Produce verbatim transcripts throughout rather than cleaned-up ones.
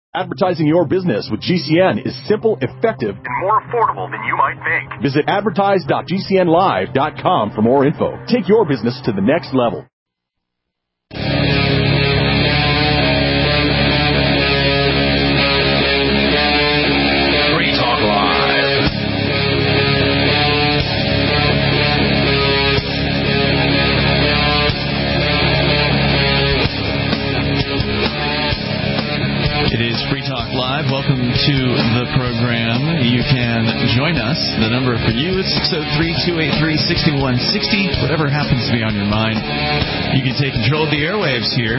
Advertising your business with G C N is simple, effective, and more affordable than you might think. Visit advertise dot g c n live dot com for more info. Take your business to the next level. Free Talk Live. It is Free Talk Live. Welcome to the program. You can join us. The number for you is six oh three, two eight three, six one six oh. Whatever happens to be on your mind, you can take control of the airwaves here.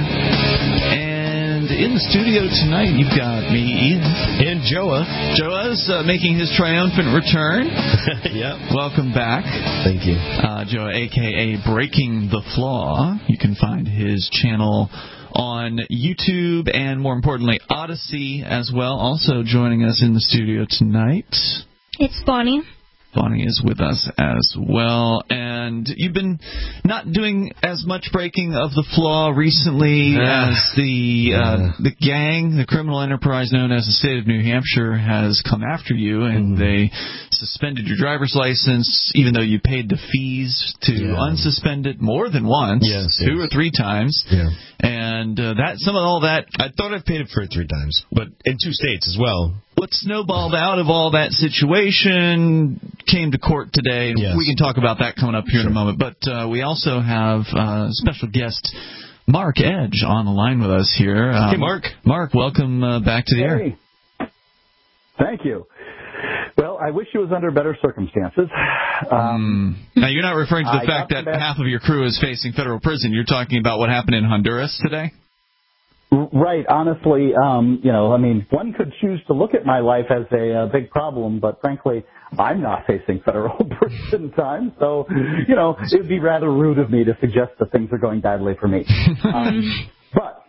And in the studio tonight, you've got me, Ian. And Joa. Joa's uh, making his triumphant return. Yeah. Welcome back. Thank you. Uh, Joa, a k a. Breaking the Flaw. You can find his channel on YouTube and, more importantly, Odyssey as well. Also joining us in the studio tonight, it's Bonnie. Bonnie is with us as well. And you've been not doing as much breaking of the flaw recently yeah. as the uh, yeah. the gang, the criminal enterprise known as the State of New Hampshire, has come after you, and mm. they suspended your driver's license, even though you paid the fees to yeah. unsuspend it more than once, yes, two yes. or three times. Yeah. And uh, that some of all that, I thought I've paid it for it three times, but in two states as well. What snowballed out of all that situation came to court today. Yes. We can talk about that coming up here sure. in a moment. But uh, we also have uh, special guest Mark Edge on the line with us here. Um, hey, Mark. Mark, welcome uh, back to the hey. air. Thank you. Well, I wish it was under better circumstances. Um, mm. Now, you're not referring to the I fact that best... half of your crew is facing federal prison. You're talking about what happened in Honduras today? Right. Honestly, um, you know, I mean, one could choose to look at my life as a, a big problem, but frankly, I'm not facing federal prison time. So, you know, it would be rather rude of me to suggest that things are going badly for me. um, but,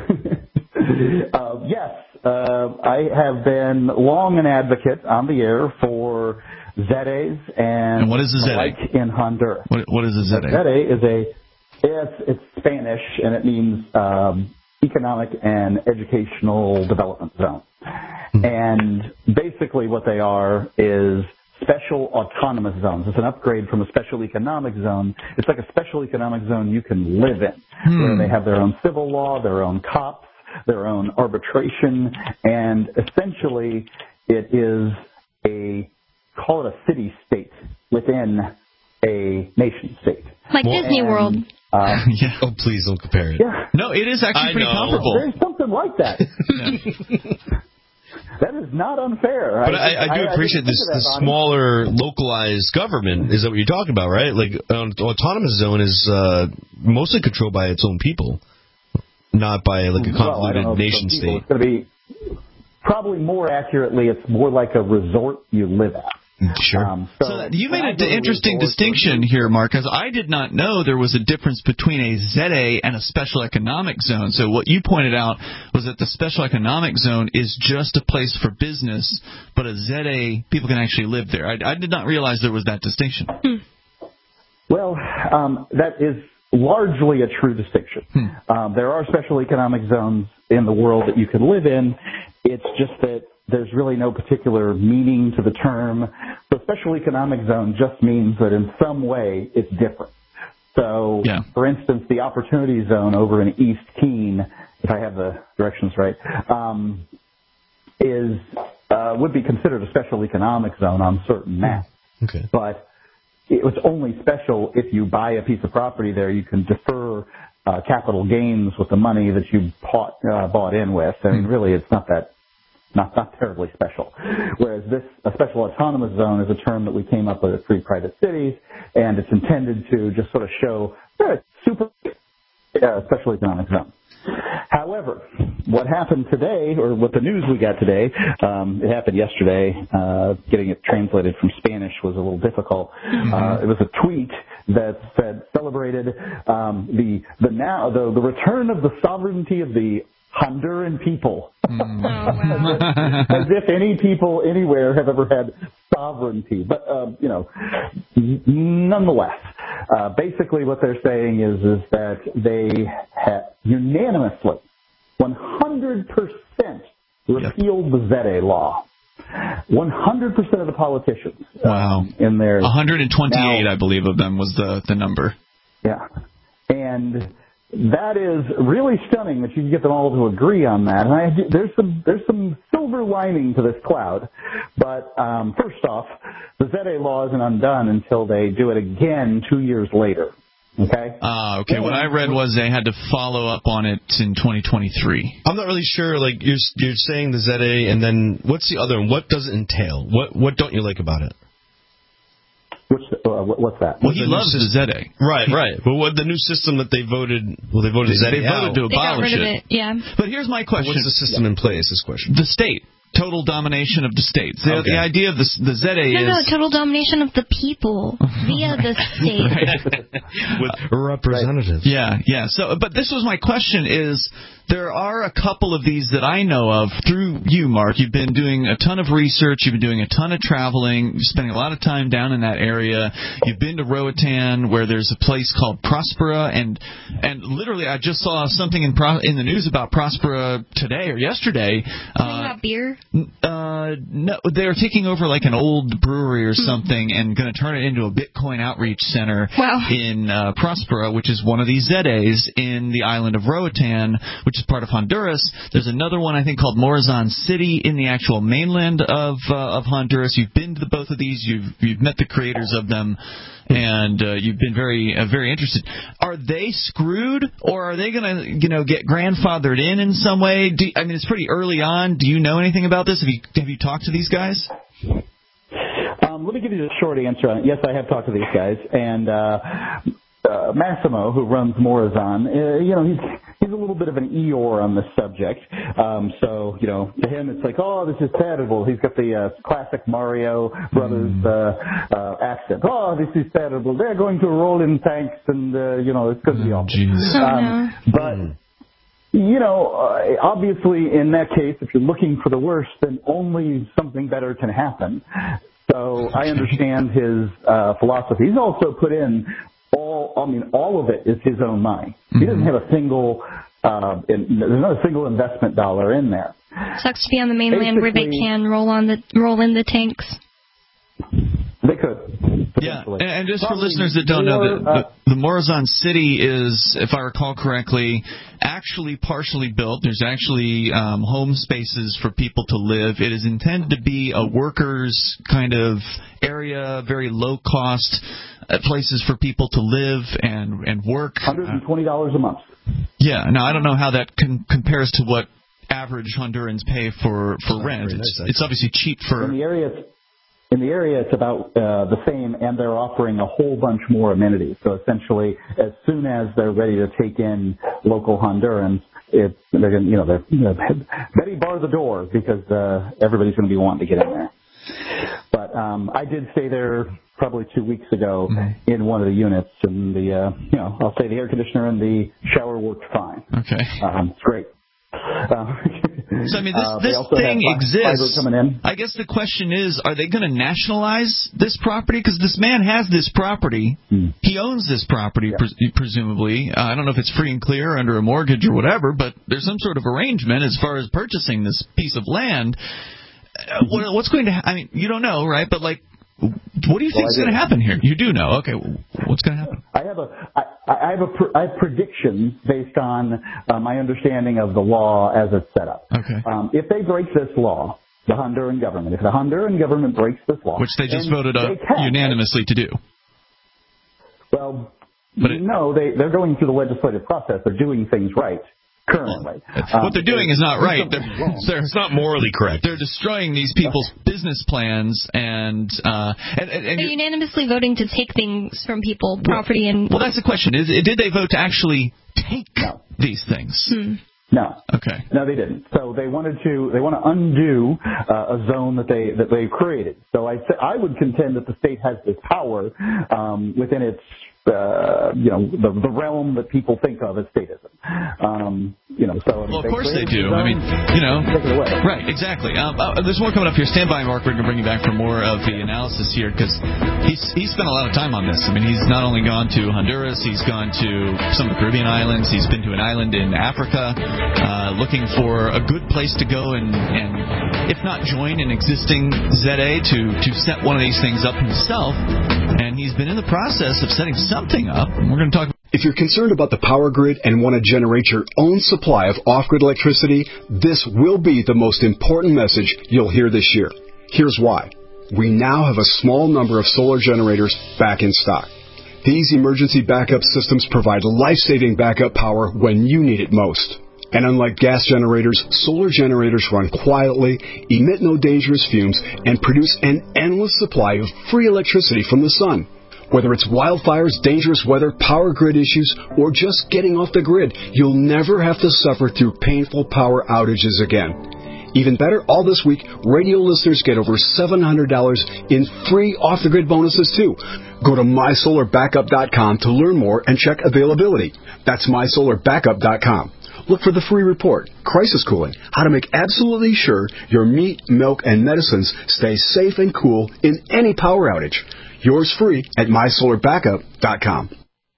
uh, yes, uh, I have been long an advocate on the air for Z As and, and what is a Z A? Like in Honduras. What, what is a Z A? Z A is a, it's, it's Spanish, and it means um, Economic and Educational Development Zone. Hmm. And basically what they are is special autonomous zones. It's an upgrade from a special economic zone. It's like a special economic zone you can live in, hmm. where they have their own civil law, their own cops, their own arbitration, and essentially it is a, call it a city-state within a nation-state. Like well, Disney and, World. Uh, yeah. Oh, please don't compare it. Yeah. No, it is actually I pretty know. comparable. There's something like that. That is not unfair. But I, I, I do I, appreciate I this the smaller, localized government. Is that what you're talking about, right? Like, an autonomous zone is uh, mostly controlled by its own people, not by, like, a convoluted well, nation state. It's going to be, probably more accurately, it's more like a resort you live at. Sure. Um, so so you made an interesting distinction here, Mark, because I did not know there was a difference between a Z A and a special economic zone. So what you pointed out was that the special economic zone is just a place for business, but a Z A, people can actually live there. I, I did not realize there was that distinction. Hmm. Well, um, that is largely a true distinction. Hmm. Um, there are special economic zones in the world that you can live in. It's just that there's really no particular meaning to the term. The special economic zone just means that in some way it's different. So, yeah. for instance, the opportunity zone over in East Keene, if I have the directions right, um, is uh, would be considered a special economic zone on certain maps. Okay. But it was only special if you buy a piece of property there. You can defer uh, capital gains with the money that you bought, uh, bought in with. I mean, really, it's not that Not, not terribly special. Whereas this, a special autonomous zone is a term that we came up with at Free Private Cities, and it's intended to just sort of show eh, super uh, special economic zone. However, what happened today, or what the news we got today, um, it happened yesterday. Uh, getting it translated from Spanish was a little difficult. Mm-hmm. Uh, it was a tweet that said celebrated um, the the now the, the return of the sovereignty of the Honduran people. Mm. Oh, wow. as, if, as if any people anywhere have ever had sovereignty. But, um, you know, nonetheless, uh, basically what they're saying is, is that they have unanimously, one hundred percent repealed the Zede law. one hundred percent of the politicians. Wow. Um, in their one hundred twenty-eight, now, I believe, of them was the, the number. Yeah. And that is really stunning that you can get them all to agree on that. And I, there's some there's some silver lining to this cloud. But um, first off, the Zede law isn't undone until they do it again two years later. Okay. Ah, uh, okay. And what I read was they had to follow up on it in twenty twenty-three. I'm not really sure. Like you're you're saying the Zede, and then what's the other one? What does it entail? What what don't you like about it? Which, uh, what's that? Well, he loves the Zede. Right, right. But what the new system that they voted? Well, they voted they, Zede they voted out. to abolish they got rid it. Of it. Yeah. But here's my question: What's the system yeah. in place? This question. The state. Total domination of the states. The, okay. the idea of the, the Zede no, is... No, total domination of the people via the state. With representatives. Yeah, yeah. So, but this was my question is, there are a couple of these that I know of through you, Mark. You've been doing a ton of research. You've been doing a ton of traveling. You're spending a lot of time down in that area. You've been to Roatan, where there's a place called Prospera, and and literally I just saw something in Pro, in the news about Prospera today or yesterday. Uh, about beer? Uh, no, they're taking over like an old brewery or something and going to turn it into a Bitcoin outreach center wow. in uh, Prospera, which is one of these Zedes in the island of Roatan, which is part of Honduras. There's another one I think called Morazan City in the actual mainland of uh, of Honduras. You've been to the, both of these. You've you've met the creators of them, and uh, you've been very uh, very interested. Are they screwed, or are they going to you know get grandfathered in in some way? Do, I mean, it's pretty early on. Do you know anything about this? Have you have you talked to these guys? Um, let me give you the short answer on it. Yes, I have talked to these guys, and uh, uh, Massimo, who runs Morazan, uh, you know, he's he's a little bit of an Eeyore on this subject. Um, so, you know, to him, it's like, oh, this is terrible. He's got the uh, classic Mario Brothers uh, uh, accent. Oh, this is terrible. They're going to roll in tanks, and uh, you know, it's going to be awful. Oh, um, no. But. You know, uh, obviously in that case, if you're looking for the worst, then only something better can happen. So I understand his uh, philosophy. He's also put in all, I mean, all of it is his own money. Mm-hmm. He doesn't have a single, uh, in, there's not a single investment dollar in there. Sucks to be on the mainland Basically, where they can roll on the roll in the tanks. They could. Yeah, and, and just Probably for listeners that don't more, know, the, uh, the, the Morazan City is, if I recall correctly, actually partially built. There's actually um, home spaces for people to live. It is intended to be a workers' kind of area, very low-cost uh, places for people to live and, and work. one hundred twenty dollars a month. Yeah, now I don't know how that con- compares to what average Hondurans pay for, for rent. It's, it's obviously cheap for... In the area, In the area, it's about uh, the same, and they're offering a whole bunch more amenities. So essentially, as soon as they're ready to take in local Hondurans, it, they're going, you know, they're you know, Betty bar the door because uh, everybody's going to be wanting to get in there. But um, I did stay there probably two weeks ago mm-hmm. in one of the units, and the uh, you know, I'll say the air conditioner and the shower worked fine. Okay, um, it's great. Uh, so, I mean, this, uh, this thing exists. I guess the question is, are they going to nationalize this property? Because this man has this property. Hmm. He owns this property, yeah. pres- presumably. Uh, I don't know if it's free and clear under a mortgage or whatever, but there's some sort of arrangement as far as purchasing this piece of land. Uh, what, what's going to happen? I mean, you don't know, right? But, like, what do you think well, is going to happen here? You do know. Okay, what's going to happen? I have a, I, I have a, I have predictions based on uh, my understanding of the law as it's set up. Okay. Um, if they break this law, the Honduran government, if the Honduran government breaks this law, which they just voted uh, can, unanimously to do. Well, but you it, know, they they're going through the legislative process. They're doing things right. Currently. Um, what they're doing is not right. They're, they're, it's not morally correct. They're destroying these people's business plans and... Uh, and, and, and they're unanimously voting to take things from people, property and... Well, that's the question. Is, did they vote to actually take no. these things? Hmm. No. Okay. No, they didn't. So they wanted to they want to undo uh, a zone that they that they created. So I I would contend that the state has this power um, within its uh, you know, the, the realm that people think of as statism. Um, you know, so well, of course they do. I mean, you know, right? Exactly. Um, uh, there's more coming up here. Stand by, Mark. We're going to bring you back for more of the analysis here because he's he's spent a lot of time on this. I mean, he's not only gone to Honduras, he's gone to some of the Caribbean islands. He's been to an island in Africa, uh, looking for a good place to go and, and if not join an existing Z A to to set one of these things up himself. And he's been in the process of setting something up. And we're going to talk. If you're concerned about the power grid and want to generate your own supply of off-grid electricity, this will be the most important message you'll hear this year. Here's why. We now have a small number of solar generators back in stock. These emergency backup systems provide life-saving backup power when you need it most. And unlike gas generators, solar generators run quietly, emit no dangerous fumes, and produce an endless supply of free electricity from the sun. Whether it's wildfires, dangerous weather, power grid issues, or just getting off the grid, you'll never have to suffer through painful power outages again. Even better, all this week, radio listeners get over seven hundred dollars in free off-the-grid bonuses, too. Go to my solar backup dot com to learn more and check availability. That's my solar backup dot com. Look for the free report, Crisis Cooling, how to make absolutely sure your meat, milk, and medicines stay safe and cool in any power outage. Yours free at my solar backup dot com.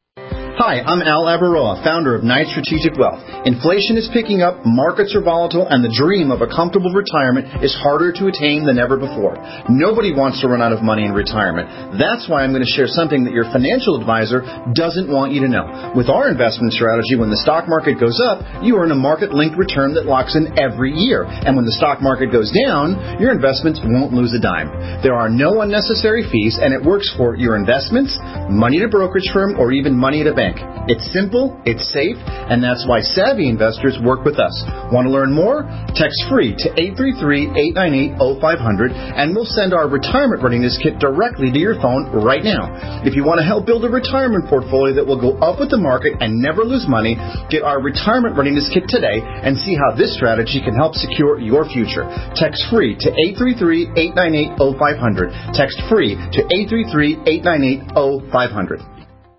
Hi, I'm Al Abaroa, founder of Knight Strategic Wealth. Inflation is picking up, markets are volatile, and the dream of a comfortable retirement is harder to attain than ever before. Nobody wants to run out of money in retirement. That's why I'm going to share something that your financial advisor doesn't want you to know. With our investment strategy, when the stock market goes up, you earn a market-linked return that locks in every year. And when the stock market goes down, your investments won't lose a dime. There are no unnecessary fees, and it works for your investments, money at a brokerage firm, or even money at a bank. It's simple, it's safe, and that's why savvy investors work with us. Want to learn more? Text free to eight three three, eight nine eight, zero five zero zero, and we'll send our retirement readiness kit directly to your phone right now. If you want to help build a retirement portfolio that will go up with the market and never lose money, get our retirement readiness kit today and see how this strategy can help secure your future. Text free to eight three three, eight nine eight, zero five zero zero. Text free to eight three three, eight nine eight, zero five zero zero.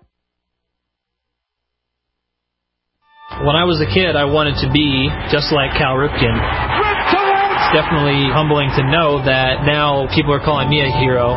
When I was a kid, I wanted to be just like Cal Ripken. It's definitely humbling to know that now people are calling me a hero.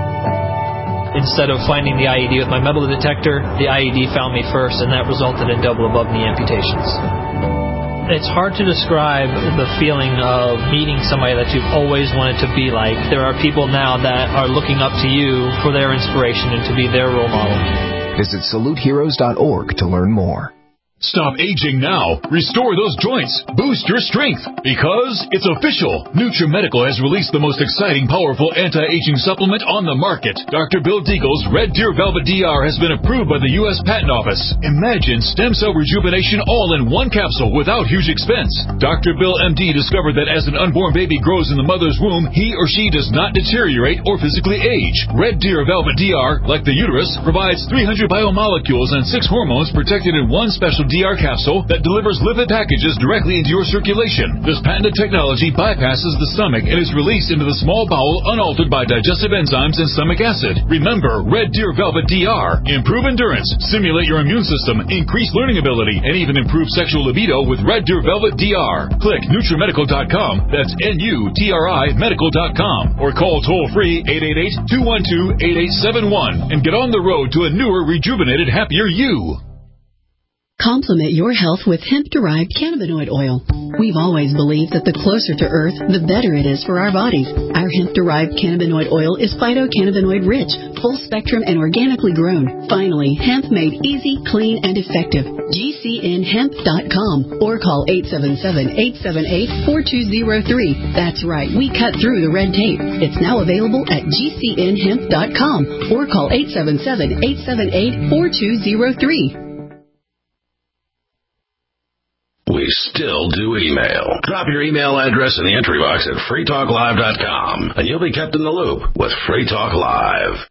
Instead of finding the I E D with my metal detector, the I E D found me first, and that resulted in double above-knee amputations. It's hard to describe the feeling of meeting somebody that you've always wanted to be like. There are people now that are looking up to you for their inspiration and to be their role model. Visit salute heroes dot org to learn more. Stop aging now. Restore those joints. Boost your strength. Because it's official. NutriMedical has released the most exciting, powerful anti-aging supplement on the market. Doctor Bill Deagle's Red Deer Velvet D R has been approved by the U S Patent Office. Imagine stem cell rejuvenation all in one capsule without huge expense. Doctor Bill M D discovered that as an unborn baby grows in the mother's womb, he or she does not deteriorate or physically age. Red Deer Velvet D R, like the uterus, provides three hundred biomolecules and six hormones protected in one special D R capsule that delivers lipid packages directly into your circulation. This patented technology bypasses the stomach and is released into the small bowel unaltered by digestive enzymes and stomach acid. Remember, Red Deer Velvet D R. Improve endurance, stimulate your immune system, increase learning ability, and even improve sexual libido with Red Deer Velvet D R. Click NutriMedical dot com, that's N U T R I medical dot com, or call toll-free eight eight eight, two one two, eight eight seven one and get on the road to a newer, rejuvenated, happier you. Complement your health with hemp-derived cannabinoid oil. We've always believed that the closer to Earth, the better it is for our bodies. Our hemp-derived cannabinoid oil is phytocannabinoid-rich, full-spectrum, and organically grown. Finally, hemp made easy, clean, and effective. G C N hemp dot com or call eight seven seven, eight seven eight, four two zero three. That's right, we cut through the red tape. It's now available at G C N hemp dot com or call eight seven seven, eight seven eight, four two zero three. We still do email. Drop your email address in the entry box at free talk live dot com, and you'll be kept in the loop with Free Talk Live.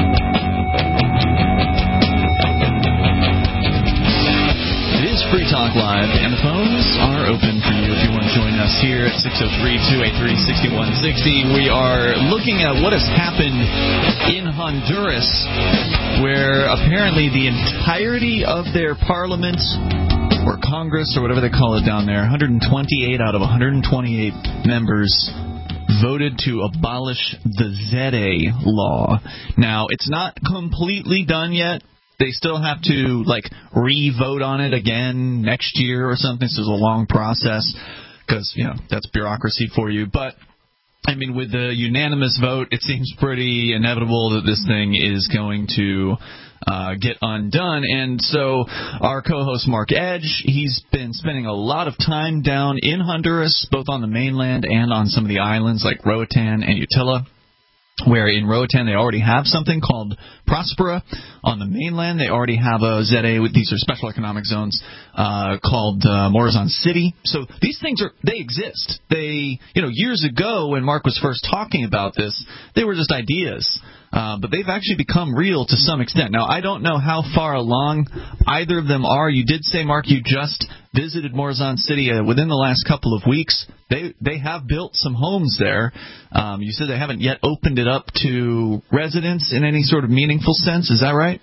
Free Talk Talk Live, and the phones are open for you if you want to join us here at six oh three, two eight three, six one six oh. We are looking at what has happened in Honduras, where apparently the entirety of their parliament, or Congress, or whatever they call it down there, one hundred twenty-eight out of one hundred twenty-eight members voted to abolish the Z E A law. Now, it's not completely done yet. They still have to, like, re-vote on it again next year or something. So it's a long process because, you know, that's bureaucracy for you. But, I mean, with the unanimous vote, it seems pretty inevitable that this thing is going to uh, get undone. And so our co-host Mark Edge, he's been spending a lot of time down in Honduras, both on the mainland and on some of the islands like Roatan and Utila, where in Roatan they already have something called Prospera. On the mainland they already have a Z E A, with these are special economic zones, uh, called uh, Morazan City. So these things are, they exist. They, you know, years ago when Mark was first talking about this, they were just ideas. Uh, but they've actually become real to some extent. Now, I don't know how far along either of them are. You did say, Mark, you just visited Morazan City uh, within the last couple of weeks. They they have built some homes there. Um, you said they haven't yet opened it up to residents in any sort of meaningful sense. Is that right?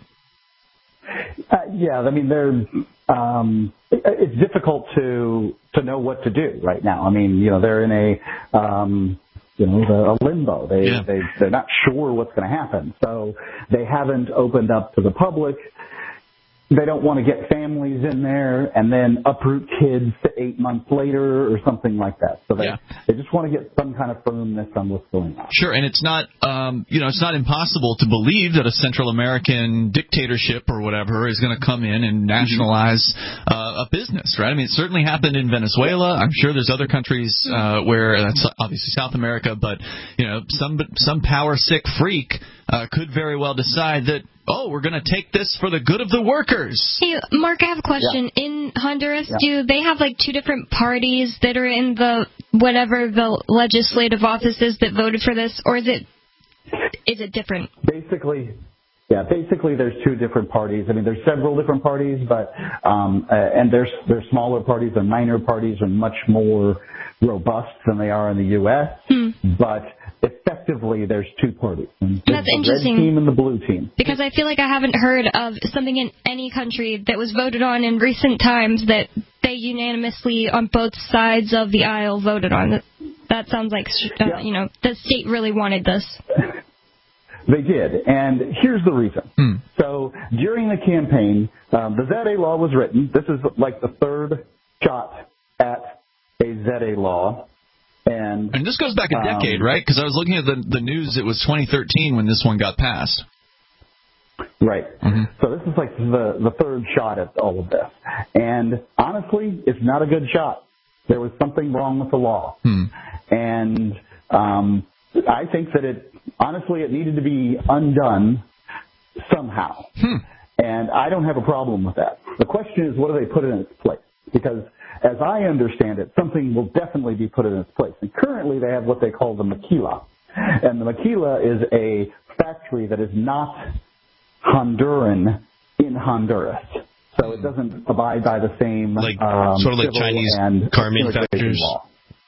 Uh, yeah, I mean, they're, um, it, it's difficult to to know what to do right now. I mean, you know, they're in a... Um, You know, a limbo. They, yeah. they, they're not sure what's going to happen. So they haven't opened up to the public. They don't want to get families in there and then uproot kids to eight months later or something like that. So they, yeah. they just want to get some kind of firmness on what's going on. Sure, and it's not, um, you know, it's not impossible to believe that a Central American dictatorship or whatever is going to come in and nationalize uh, a business, right? I mean, it certainly happened in Venezuela. I'm sure there's other countries uh, where that's obviously South America, but you know, some some power sick freak uh, could very well decide that, oh, we're going to take this for the good of the workers. Hey, Mark, I have a question. Yeah. In Honduras, yeah. do they have, like, two different parties that are in the, whatever the legislative offices that voted for this, or is it is it different? Basically, yeah, basically there's two different parties. I mean, there's several different parties, but, um, uh, and there's, there's smaller parties and minor parties are much more robust than they are in the U S, hmm. but effectively there's two parties. There's That's the interesting. Red team and the blue team. Because I feel like I haven't heard of something in any country that was voted on in recent times that they unanimously on both sides of the aisle voted on. That sounds like, uh, yeah. you know, the state really wanted this. They did, and here's the reason. Hmm. So during the campaign, um, the Z E A law was written. This is like the third shot at a Z E A law. And, and this goes back a decade, um, right? Because I was looking at the, the news, it was twenty thirteen when this one got passed. Right. Mm-hmm. So this is like the, the third shot at all of this. And honestly, it's not a good shot. There was something wrong with the law. Hmm. And um, I think that it, honestly, it needed to be undone somehow. Hmm. And I don't have a problem with that. The question is, what do they put in its place? Because as I understand it, something will definitely be put in its place. And currently they have what they call the maquila. And the maquila is a factory that is not Honduran in Honduras. So it doesn't abide by the same like um, sort of like Chinese and car manufacturers. Law.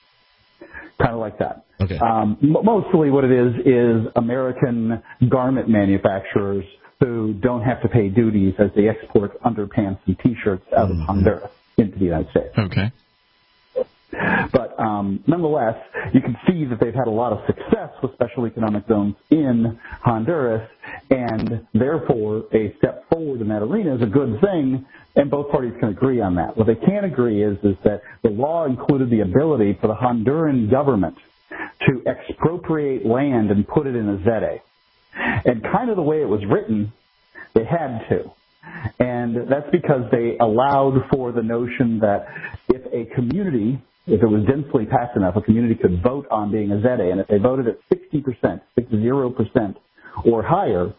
Kind of like that. Okay. Um, m- mostly what it is is American garment manufacturers who don't have to pay duties as they export underpants and T-shirts out mm-hmm. of Honduras into the United States. Okay. But um, nonetheless, you can see that they've had a lot of success with special economic zones in Honduras, and therefore a step forward in that arena is a good thing, and both parties can agree on that. What they can't agree is, is that the law included the ability for the Honduran government to expropriate land and put it in a Z E A. And kind of the way it was written, they had to. And that's because they allowed for the notion that if a community, if it was densely packed enough, a community could vote on being a Z E A. And if they voted at sixty percent, sixty percent or higher,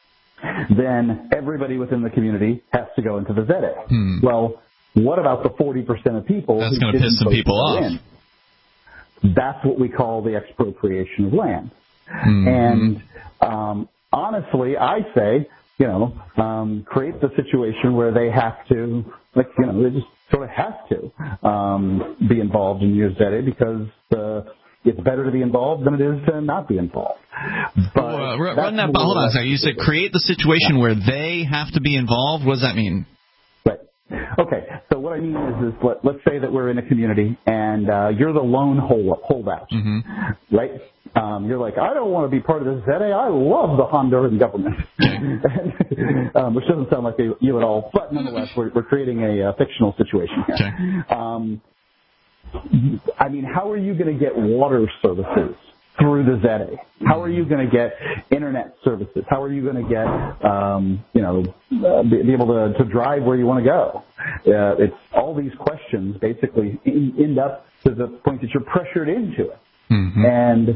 then everybody within the community has to go into the Z E A. Hmm. Well, what about the forty percent of people That's who going to piss some people off. In? That's what we call the expropriation of land. Hmm. And um, honestly, I say, you know, um, create the situation where they have to, like, you know, they just sort of has to um, be involved in your Z A because uh, it's better to be involved than it is to not be involved. But uh, run that. Hold on a second. You said create the situation yeah. where they have to be involved. What does that mean? Right. Okay. So what I mean is, is let, let's say that we're in a community and uh, you're the lone hold, holdout, mm-hmm. right? Um, you're like, I don't want to be part of this Z A. I love the Honduran government, um, which doesn't sound like you at all. But nonetheless, we're, we're creating a, a fictional situation here. Okay. Um, I mean, how are you going to get water services through the Z A? How are you going to get internet services? How are you going to get, um, you know, uh, be, be able to, to drive where you want to go? Uh, it's all these questions basically end up to the point that you're pressured into it. Mm-hmm. And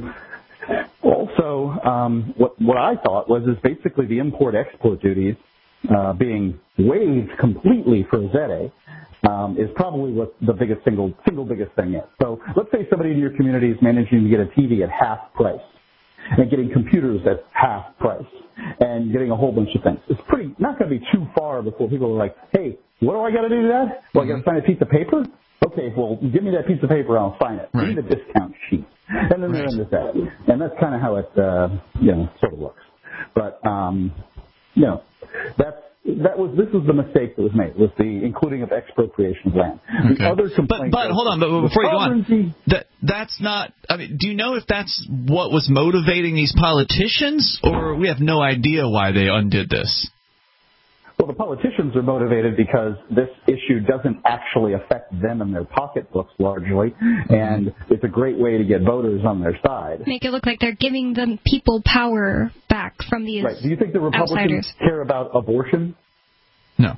also, um, what what I thought was is basically the import-export duties uh, being waived completely for Z A um, is probably what the biggest single single biggest thing is. So let's say somebody in your community is managing to get a T V at half price and getting computers at half price and getting a whole bunch of things. It's pretty not going to be too far before people are like, hey, what do I got to do to that? Well, I got to sign a piece of paper? Okay, well, give me that piece of paper, I'll sign it. Right. Give me the discount sheet. And then they're in the Z A. And that's kind of how it, uh, you know, sort of looks. But, um, you know, that's, that was, this was the mistake that was made, was the including of expropriation of land. Okay. The other complaint. But, but hold on, but before you go on, that, that's not, I mean, do you know if that's what was motivating these politicians, or we have no idea why they undid this? Well, the politicians are motivated because this issue doesn't actually affect them and their pocketbooks largely, and it's a great way to get voters on their side. Make it look like they're giving the people power back from these Right. Do you think the Republicans outsiders. care about abortion? No.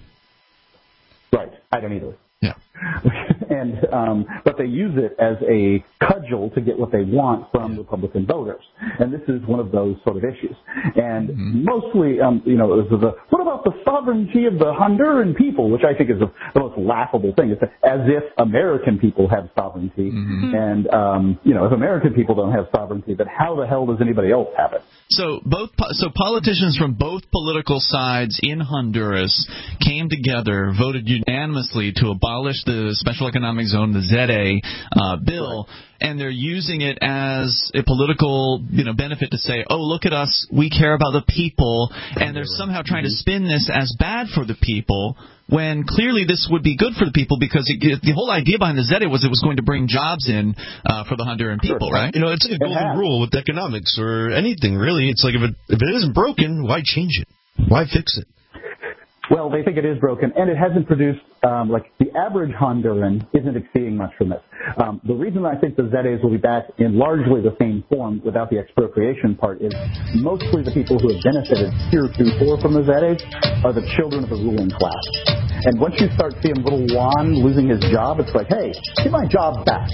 Right. I don't either. Yeah. and um, but they use it as a cudgel to get what they want from Republican voters, and this is one of those sort of issues. And mm-hmm. mostly, um, you know, it was the what about the sovereignty of the Honduran people, which I think is the, the most laughable thing. It's as if American people have sovereignty, mm-hmm. and um, you know, if American people don't have sovereignty, then how the hell does anybody else have it? So both so politicians from both political sides in Honduras came together, voted unanimously to abolish the Special Economic Zone, the Z A uh, bill, and they're using it as a political, you know, benefit to say, oh, look at us, we care about the people, and they're somehow trying to spin this as bad for the people, when clearly this would be good for the people, because it, it, the whole idea behind the Z A was it was going to bring jobs in uh, for the Honduran people, sure. right? You know, it's like a golden rule with economics or anything, really. It's like if it, if it isn't broken, why change it? Why fix it? Well, they think it is broken, and it hasn't produced, um, like, the average Honduran isn't exceeding much from this. Um, the reason I think the Z As will be back in largely the same form without the expropriation part is mostly the people who have benefited heretofore from the Z As are the children of the ruling class. And once you start seeing little Juan losing his job, it's like, hey, get my job back.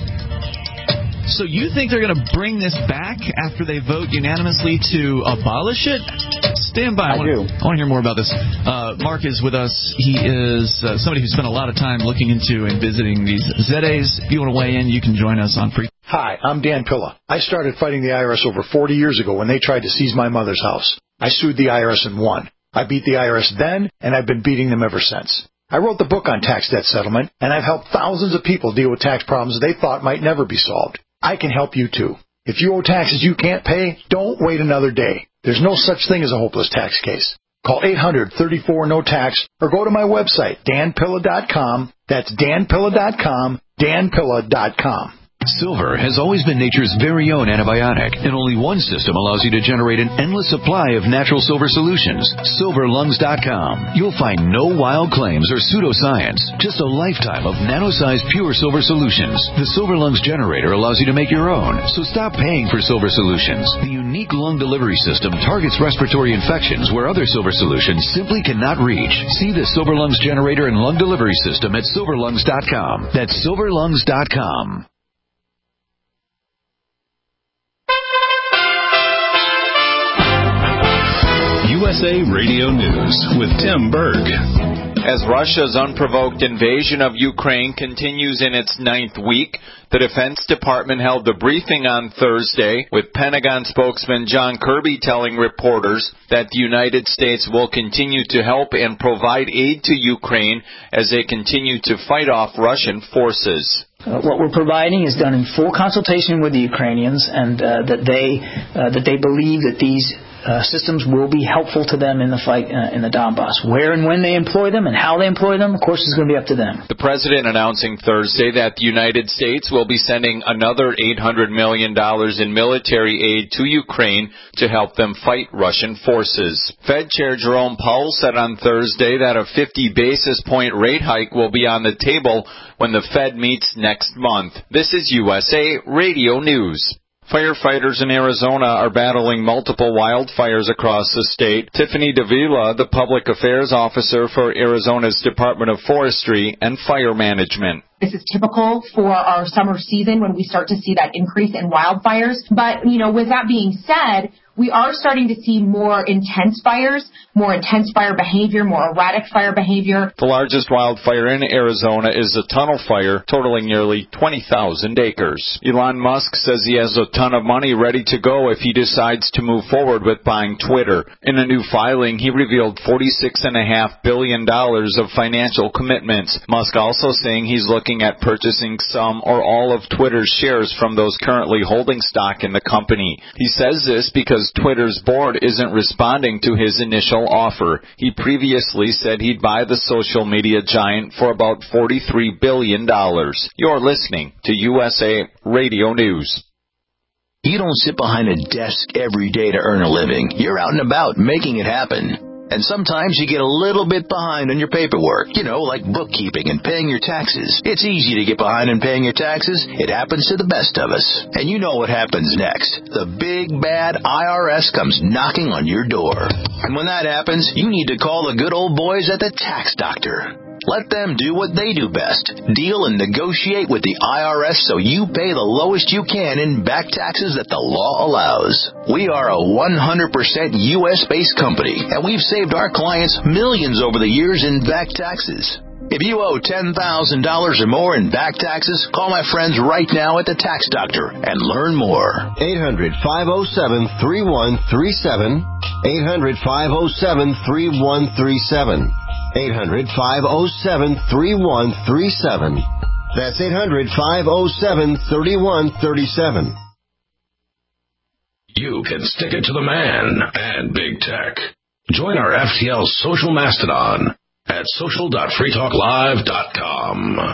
So you think they're going to bring this back after they vote unanimously to abolish it? Stand by. I, I want, do. I want to hear more about this. Uh, Mark is with us. He is uh, somebody who spent a lot of time looking into and visiting these Z As. If you want to weigh in, you can join us on Free. Hi, I'm Dan Pilla. I started fighting the I R S over forty years ago when they tried to seize my mother's house. I sued the I R S and won. I beat the I R S then, and I've been beating them ever since. I wrote the book on tax debt settlement, and I've helped thousands of people deal with tax problems they thought might never be solved. I can help you too. If you owe taxes you can't pay, don't wait another day. There's no such thing as a hopeless tax case. Call eight hundred, thirty-four, no tax or go to my website, dan pilla dot com. That's dan pilla dot com, dan pilla dot com. Silver has always been nature's very own antibiotic, and only one system allows you to generate an endless supply of natural silver solutions. silver lungs dot com. You'll find no wild claims or pseudoscience, just a lifetime of nano-sized pure silver solutions. The Silver Lungs generator allows you to make your own, so stop paying for silver solutions. The unique lung delivery system targets respiratory infections where other silver solutions simply cannot reach. See the Silver Lungs generator and lung delivery system at silver lungs dot com. That's silver lungs dot com. U S A Radio News with Tim Berg. As Russia's unprovoked invasion of Ukraine continues in its ninth week, the Defense Department held a briefing on Thursday with Pentagon spokesman John Kirby telling reporters that the United States will continue to help and provide aid to Ukraine as they continue to fight off Russian forces. Uh, what we're providing is done in full consultation with the Ukrainians, and uh, that they uh, that they believe that these uh, systems will be helpful to them in the fight uh, in the Donbass. Where and when they employ them and how they employ them, of course, is going to be up to them. The president announcing Thursday that the United States will be sending another eight hundred million dollars in military aid to Ukraine to help them fight Russian forces. Fed Chair Jerome Powell said on Thursday that a fifty basis point rate hike will be on the table when the Fed meets next month. This is U S A Radio News. Firefighters in Arizona are battling multiple wildfires across the state. Tiffany Davila, the public affairs officer for Arizona's Department of Forestry and Fire Management. This is typical for our summer season when we start to see that increase in wildfires. But, you know, with that being said, we are starting to see more intense fires, more intense fire behavior, more erratic fire behavior. The largest wildfire in Arizona is a tunnel fire, totaling nearly twenty thousand acres. Elon Musk says he has a ton of money ready to go if he decides to move forward with buying Twitter. In a new filing, he revealed forty-six point five billion dollars of financial commitments. Musk also saying he's looking at purchasing some or all of Twitter's shares from those currently holding stock in the company. He says this because Twitter's board isn't responding to his initial offer. He previously said he'd buy the social media giant for about forty-three billion dollars. You're listening to U S A Radio News. You don't sit behind a desk every day to earn a living. You're out and about making it happen. And sometimes you get a little bit behind on your paperwork, you know, like bookkeeping and paying your taxes. It's easy to get behind in paying your taxes. It happens to the best of us. And you know what happens next. The big, bad I R S comes knocking on your door. And when that happens, you need to call the good old boys at the Tax Doctor. Let them do what they do best. Deal and negotiate with the I R S so you pay the lowest you can in back taxes that the law allows. We are a one hundred percent U S-based company, and we've saved our clients millions over the years in back taxes. If you owe ten thousand dollars or more in back taxes, call my friends right now at the Tax Doctor and learn more. eight hundred, five oh seven, three one three seven. eight hundred, five oh seven, three one three seven. eight hundred, five oh seven, three one three seven. That's eight hundred, five oh seven, three one three seven. You can stick it to the man and big tech. Join our F T L social mastodon at social dot free talk live dot com.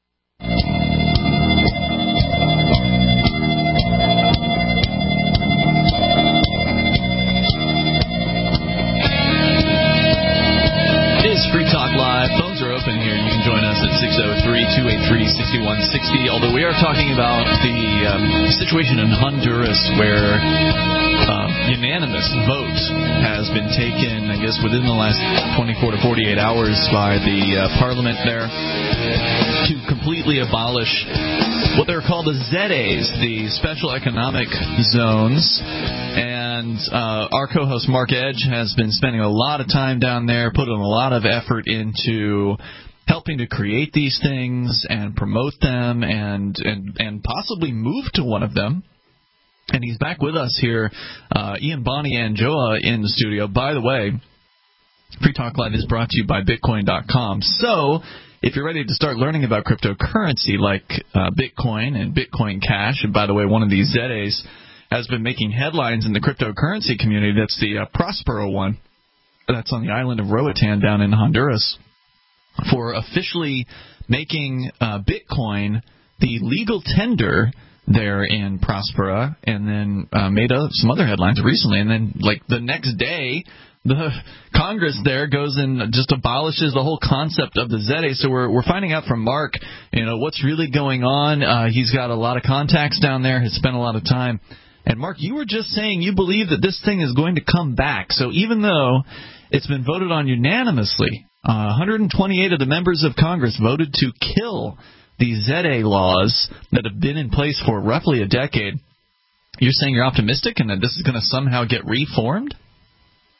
Free Talk Live. Phones are open here. You can join us at six oh three, two eight three, six one six oh. Although we are talking about the um, situation in Honduras where uh, unanimous vote has been taken, I guess, within the last twenty-four to forty-eight hours by the uh, parliament there to completely abolish what they're called the Z As, the Special Economic Zones. And uh, our co-host Mark Edge has been spending a lot of time down there, putting a lot of effort into helping to create these things and promote them and and, and possibly move to one of them. And he's back with us here, uh, Ian Bonnie and Joa in the studio. By the way, Free Talk Live is brought to you by Bitcoin dot com. So if you're ready to start learning about cryptocurrency like uh, Bitcoin and Bitcoin Cash, and by the way, one of these Z As has been making headlines in the cryptocurrency community. That's the uh, Prospero one. That's on the island of Roatan down in Honduras, for officially making uh, Bitcoin the legal tender there in Prospera, and then uh, made uh, some other headlines recently. And then, like, the next day, the Congress there goes and just abolishes the whole concept of the Z A. So we're we're finding out from Mark, you know, what's really going on. Uh, he's got a lot of contacts down there, has spent a lot of time. And, Mark, you were just saying you believe that this thing is going to come back. So even though it's been voted on unanimously, uh, one hundred twenty-eight of the members of Congress voted to kill the Z A laws that have been in place for roughly a decade. You're saying you're optimistic and that this is going to somehow get reformed?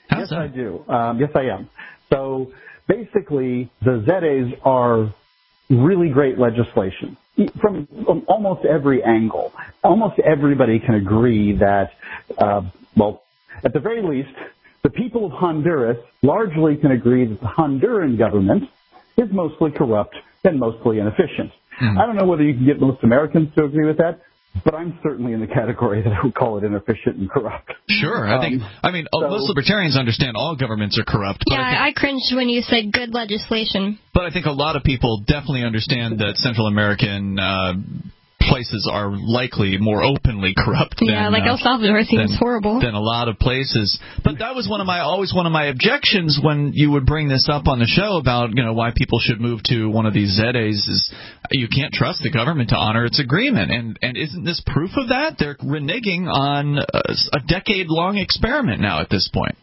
How's yes, that? I do. Um, yes, I am. So basically, the Z As are really great legislation from, from almost every angle. Almost everybody can agree that, uh, well, at the very least, the people of Honduras largely can agree that the Honduran government is mostly corrupt and mostly inefficient. Mm. I don't know whether you can get most Americans to agree with that, but I'm certainly in the category that I would call it inefficient and corrupt. Sure. I think, um, I mean, so, most libertarians understand all governments are corrupt. But yeah, I, think, I cringed when you said good legislation. But I think a lot of people definitely understand that Central American uh, places are likely more openly corrupt than, yeah, like El Salvador seems than, horrible than a lot of places. But that was one of my always one of my objections when you would bring this up on the show about, you know, why people should move to one of these Z As is you can't trust the government to honor its agreement. And and isn't this proof of that? They're reneging on a, a decade long experiment now at this point.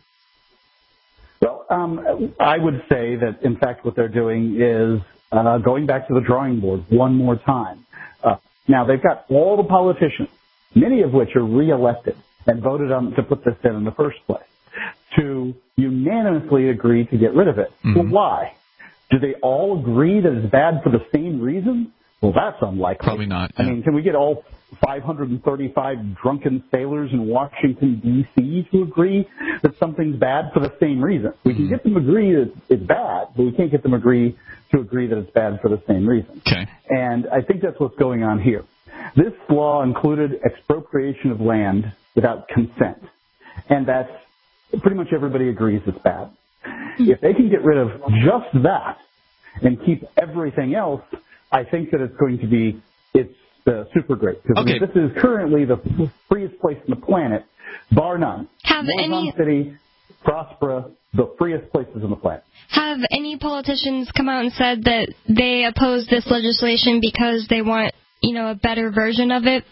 Well, um, I would say that in fact what they're doing is uh, going back to the drawing board one more time. Uh, Now, they've got all the politicians, many of which are reelected and voted on to put this in in the first place, to unanimously agree to get rid of it. Mm-hmm. Well, why? Do they all agree that it's bad for the same reason? Well, that's unlikely. Probably not. Yeah. I mean, can we get all five hundred thirty-five drunken sailors in Washington, D C to agree that something's bad for the same reason? We can get them to agree that it's bad, but we can't get them agree to agree that it's bad for the same reason. Okay. And I think that's what's going on here. This law included expropriation of land without consent, and that's pretty much everybody agrees it's bad. If they can get rid of just that and keep everything else, I think that it's going to be it's uh, super great. Because okay. I mean, this is currently the freest place on the planet, bar none. Have Morazan any City, Prospera, the freest places on the planet. Have any politicians come out and said that they oppose this legislation because they want, you know, a better version of it?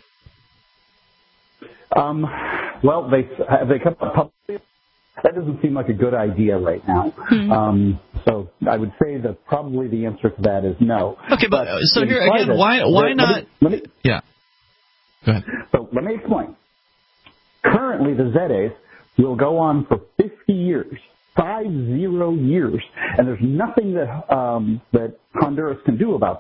Um, well, they have they come up publicly. That doesn't seem like a good idea right now. Mm-hmm. Um, so I would say that probably the answer to that is no. Okay, but, but so here again, why why not? Let me, let me, yeah. Go ahead. So let me explain. Currently, the Z As will go on for fifty years, five zero years, and there's nothing that um, that Honduras can do about it.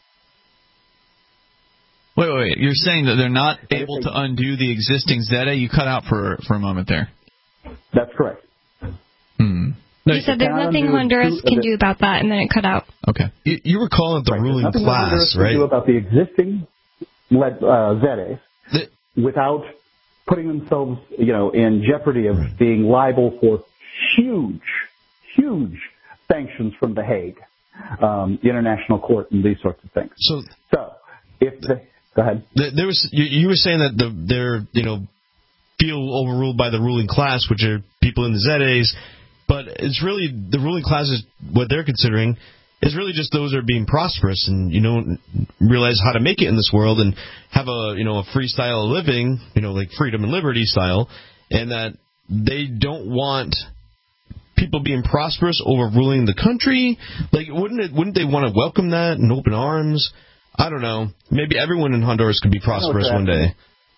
Wait, wait, wait. You're saying that they're not able to undo the existing Z A? You cut out for for a moment there. That's correct. Hmm. No, you said there's nothing Honduras can do about that, and then it cut out. Okay. You, you were calling it the right. ruling class, Honduras right? Can do about the existing uh, Z As the, without putting themselves, you know, in jeopardy of right. being liable for huge, huge sanctions from The Hague, um, the International Court, and these sorts of things. So, so if the, go ahead. There was you, you were saying that the they're you know feel overruled by the ruling class, which are people in the Z As, but it's really the ruling class is what they're considering is really just those that are being prosperous and you don't realize how to make it in this world and have a you know a free style of living, you know like freedom and liberty style, and that they don't want people being prosperous overruling the country. Like wouldn't it wouldn't they want to welcome that in open arms? I don't know. Maybe everyone in Honduras could be prosperous one day.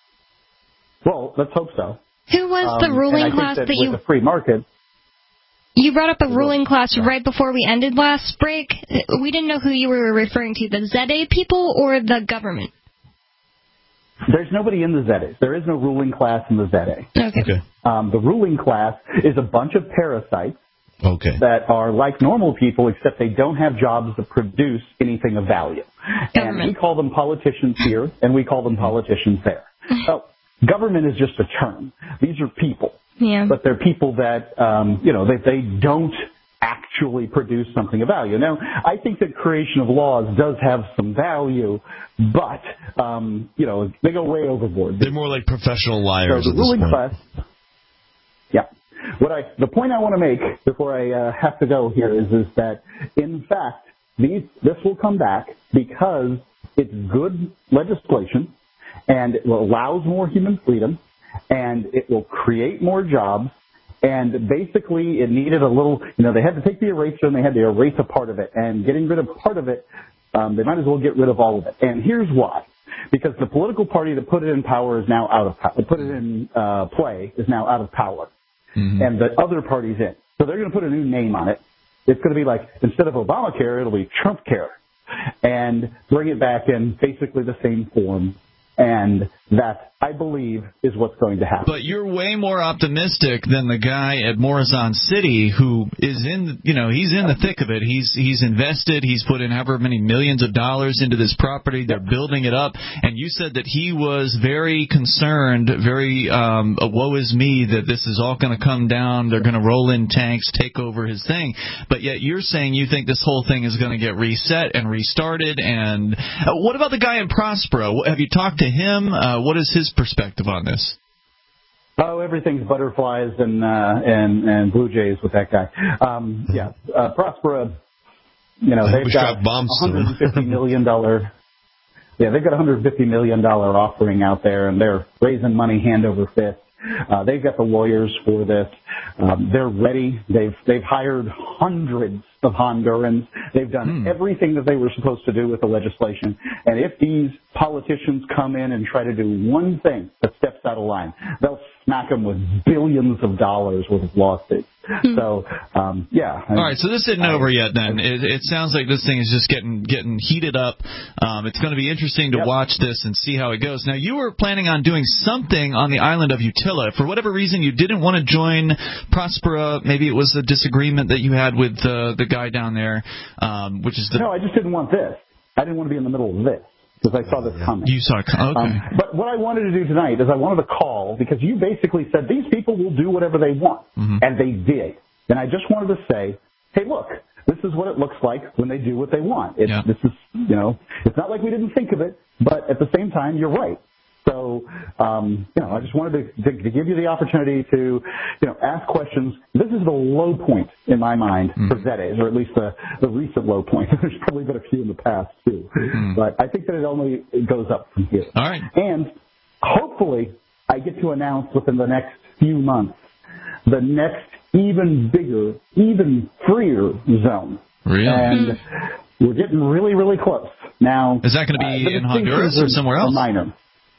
Well, let's hope so. Who was um, the ruling class that, that you... With the free market... You brought up a ruling class right before we ended last break. We didn't know who you were referring to, the Z A people or the government? There's nobody in the Z As. There is no ruling class in the Z A. Okay. okay. Um, the ruling class is a bunch of parasites okay. that are like normal people, except they don't have jobs that produce anything of value. Government. And we call them politicians here, and we call them politicians there. So government is just a term. These are people. Yeah. But they're people that, um, you know, they, they don't actually produce something of value. Now, I think that creation of laws does have some value, but, um, you know, they go way overboard. They're more like professional liars so the at this ruling point. Class, yeah. What I, the point I want to make before I uh, have to go here is, is that, in fact, these, this will come back because it's good legislation and it allows more human freedom and it will create more jobs. And basically, it needed a little, you know, they had to take the eraser and they had to erase a part of it. And getting rid of part of it, um, they might as well get rid of all of it. And here's why. Because the political party that put it in power is now out of power, put it in uh, play is now out of power. mm-hmm. and the other party's in. So they're going to put a new name on it. It's going to be like, instead of Obamacare, it'll be Trump Care, and bring it back in basically the same form. And that, I believe, is what's going to happen. But you're way more optimistic than the guy at Morrison City who is in, you know, he's in the thick of it. He's he's invested. He's put in however many millions of dollars into this property. They're building it up. And you said that he was very concerned, very um, woe is me, that this is all going to come down. They're going to roll in tanks, take over his thing. But yet you're saying you think this whole thing is going to get reset and restarted. And uh, what about the guy in Prospero? Have you talked to him? Uh, what is his perspective on this? Oh, everything's butterflies and uh, and and blue jays with that guy. Um, yeah, uh, Prospera. You know, they've got one hundred fifty million dollars. Yeah, they've got a one hundred fifty million dollars offering out there, and they're raising money hand over fist. Uh, they've got the lawyers for this. Um, they're ready. They've they've hired hundreds of Hondurans. They've done hmm. everything that they were supposed to do with the legislation. And if these politicians come in and try to do one thing that steps out of line, they'll smack them with billions of dollars worth of lawsuits. Hmm. So, um, yeah. All right, so this isn't I, over yet then. It, it sounds like this thing is just getting getting heated up. Um, it's going to be interesting to yep. watch this and see how it goes. Now, you were planning on doing something on the island of Utila. For whatever reason, you didn't want to join Prospera. Maybe it was a disagreement that you had with uh, the guy down there, um, which is the... No, I just didn't want this. I didn't want to be in the middle of this because I saw this coming. You saw it coming. Okay. Um, but what I wanted to do tonight is I wanted to call because you basically said these people will do whatever they want, mm-hmm. and they did. And I just wanted to say, hey, look, this is what it looks like when they do what they want. It's, yeah. This is, you know, it's not like we didn't think of it, but at the same time, you're right. So, um, you know, I just wanted to, to, to give you the opportunity to, you know, ask questions. This is the low point in my mind mm. for Zedes, or at least the, the recent low point. There's probably been a few in the past, too. Mm. But I think that it only it goes up from here. All right. And hopefully I get to announce within the next few months the next even bigger, even freer zone. Really? And we're getting really, really close. Now, is that going to be uh, in Honduras or somewhere else? Minor.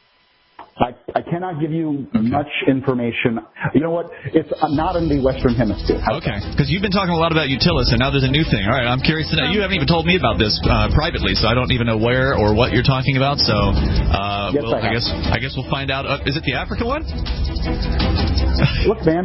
I, I cannot give you okay. much information. You know what? It's not in the Western Hemisphere. Okay, because you've been talking a lot about Utilis, and now there's a new thing. All right, I'm curious to know. You haven't even told me about this uh, privately, so I don't even know where or what you're talking about. So, uh, yes, we'll, I, I guess I guess we'll find out. Uh, is it the African one? Look, man.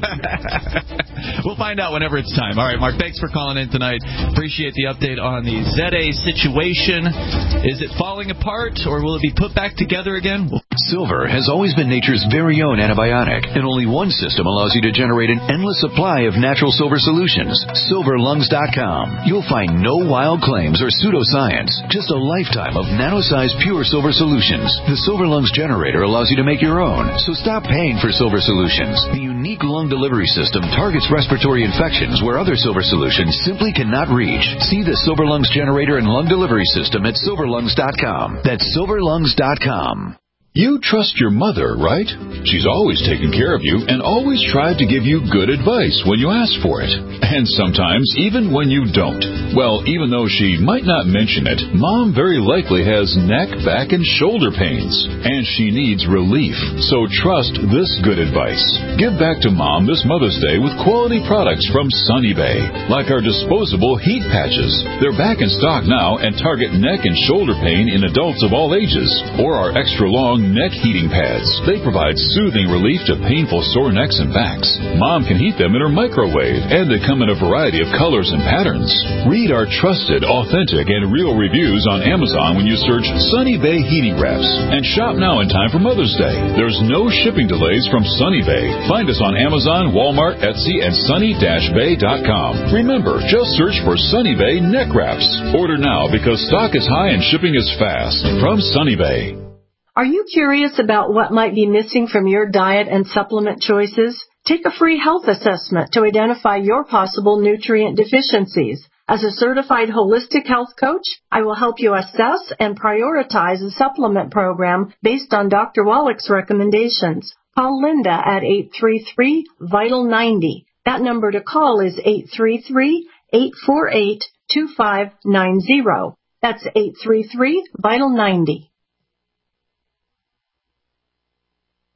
We'll find out whenever it's time. All right, Mark, thanks for calling in tonight. Appreciate the update on the Zedes situation. Is it falling apart, or will it be put back together again? We'll Silver has always been nature's very own antibiotic, and only one system allows you to generate an endless supply of natural silver solutions. silver lungs dot com. You'll find no wild claims or pseudoscience, just a lifetime of nano-sized pure silver solutions. The Silver Lungs generator allows you to make your own, so stop paying for silver solutions. The unique lung delivery system targets respiratory infections where other silver solutions simply cannot reach. See the Silver Lungs generator and lung delivery system at silver lungs dot com. That's silver lungs dot com. You trust your mother, right? She's always taken care of you and always tried to give you good advice when you ask for it. And sometimes even when you don't. Well, even though she might not mention it, Mom very likely has neck, back, and shoulder pains. And she needs relief. So trust this good advice. Give back to Mom this Mother's Day with quality products from Sunny Bay. Like our disposable heat patches. They're back in stock now and target neck and shoulder pain in adults of all ages. Or our extra long neck heating pads. They provide soothing relief to painful sore necks and backs. Mom can heat them in her microwave, and they come in a variety of colors and patterns. Read our trusted, authentic, and real reviews on Amazon when you search Sunny Bay Heating Wraps. And shop now in time for Mother's Day. There's no shipping delays from Sunny Bay. Find us on Amazon, Walmart, Etsy, and sunny dash bay dot com. Remember, just search for Sunny Bay Neck Wraps. Order now because stock is high and shipping is fast. From Sunny Bay. Are you curious about what might be missing from your diet and supplement choices? Take a free health assessment to identify your possible nutrient deficiencies. As a certified holistic health coach, I will help you assess and prioritize a supplement program based on Doctor Wallach's recommendations. Call Linda at eight three three, vital ninety. That number to call is eight three three, eight four eight, two five nine zero. That's eight three three, vital ninety.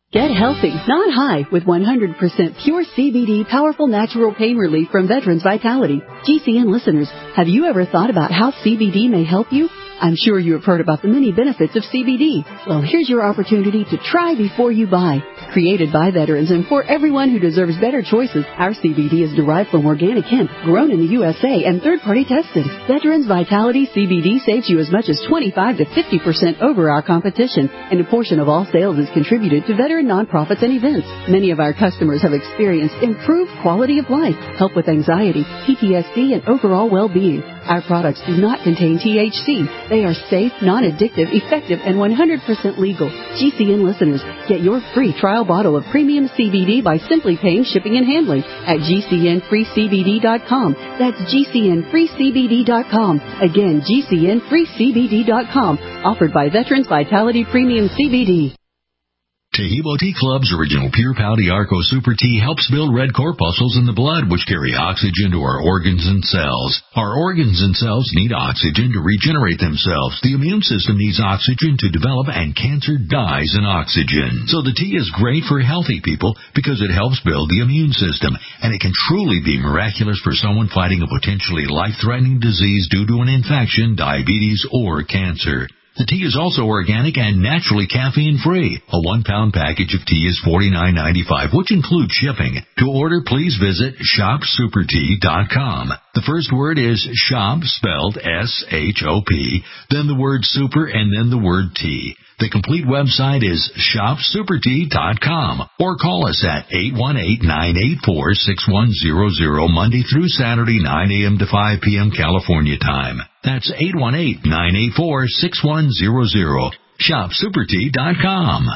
Get healthy, not high, with one hundred percent pure C B D powerful natural pain relief from Veterans Vitality. G C N listeners, have you ever thought about how C B D may help you? I'm sure you have heard about the many benefits of C B D. Well, here's your opportunity to try before you buy. Created by veterans and for everyone who deserves better choices, our C B D is derived from organic hemp, grown in the U S A and third-party tested. Veterans Vitality C B D saves you as much as twenty-five to fifty percent over our competition, and a portion of all sales is contributed to veteran nonprofits and events. Many of our customers have experienced improved quality of life, help with anxiety, P T S D, and overall well-being. Our products do not contain T H C. They are safe, non-addictive, effective, and one hundred percent legal. G C N listeners, get your free trial bottle of premium C B D by simply paying shipping and handling at G C N free C B D dot com. That's G C N free C B D dot com. Again, G C N free C B D dot com. Offered by Veterans Vitality Premium C B D. Taheebo Tea Club's original Pure Pau Arco Super Tea helps build red corpuscles in the blood, which carry oxygen to our organs and cells. Our organs and cells need oxygen to regenerate themselves. The immune system needs oxygen to develop, and cancer dies in oxygen. So the tea is great for healthy people because it helps build the immune system, and it can truly be miraculous for someone fighting a potentially life-threatening disease due to an infection, diabetes, or cancer. The tea is also organic and naturally caffeine-free. A one-pound package of tea is forty-nine ninety-five, which includes shipping. To order, please visit shop super tea dot com. The first word is shop, spelled S H O P, then the word super, and then the word tea. The complete website is shop super tea dot com, or call us at eight one eight, nine eight four, six one zero zero, Monday through Saturday, nine a.m. to five p.m. California time. That's eight one eight, nine eight four, six one zero zero. shop super tea dot com.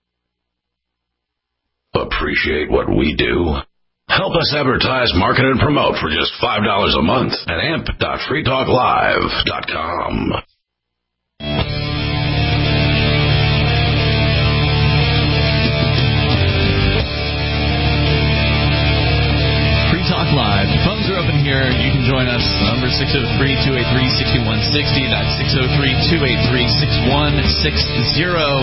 Appreciate what we do? Help us advertise, market, and promote for just five dollars a month at amp dot free talk live dot com. Talk Live. The phones are open here. You can join us. The number is six oh three, two eight three, six one six oh. That's six oh three, two eight three, six one six oh.